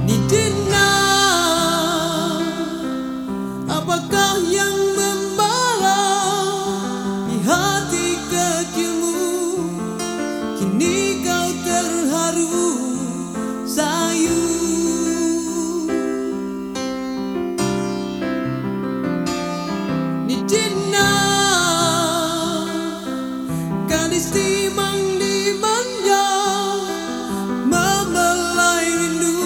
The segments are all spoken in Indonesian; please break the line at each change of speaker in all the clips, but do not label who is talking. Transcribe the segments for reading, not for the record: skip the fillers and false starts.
Nidina, apakah yang membara di hati kecilmu? Kini kau terharu sayu. Nidina, gadis timang dimanja, membelai rindu,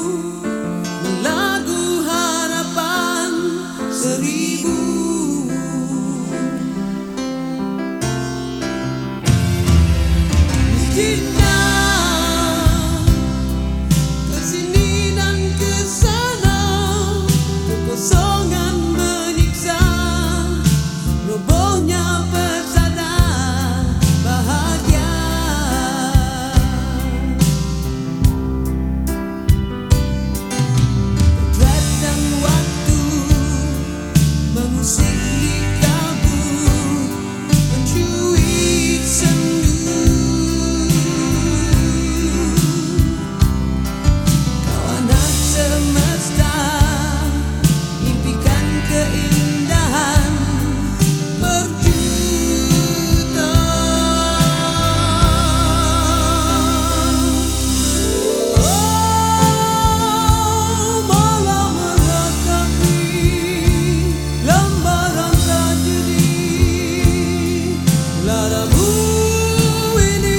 melagu harapan seribu. Nidina, kesini dan kesana, kekosongan menyiksa, robohnya persada bahagia. Potret dan waktu mengusik di kabut, mencuit sendu. Kau anak semesta, impikan keindahan berjuta. Oh, malam meratapi lembaran tragedi laramu ini,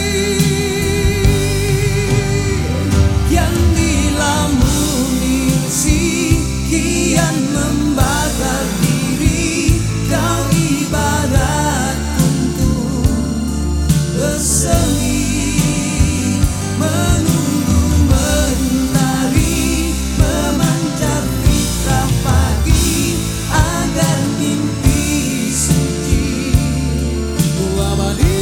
yang dilamuni besi kian membakar diri. Kau ibarat kuntum bersemi, menunggu mentari memancar fitrah pagi, agar mimpi suci abadi.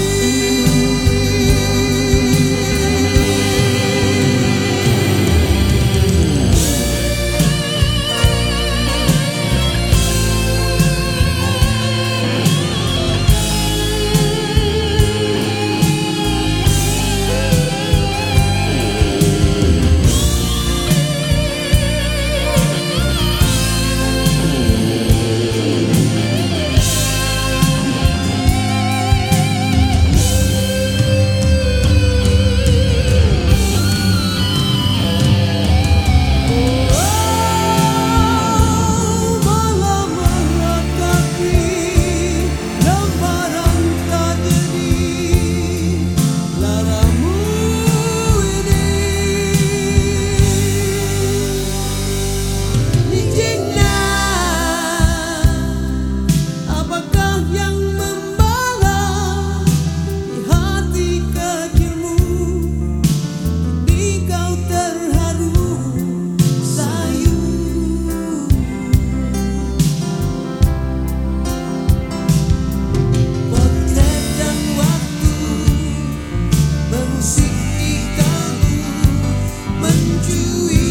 Malam meratapi lembaran tragedi laramu ini. Nidina, apakah yang membara di hati kecilmu? Kini kau terharu sayu. Potret dan waktu mengusik di kabut, mencuri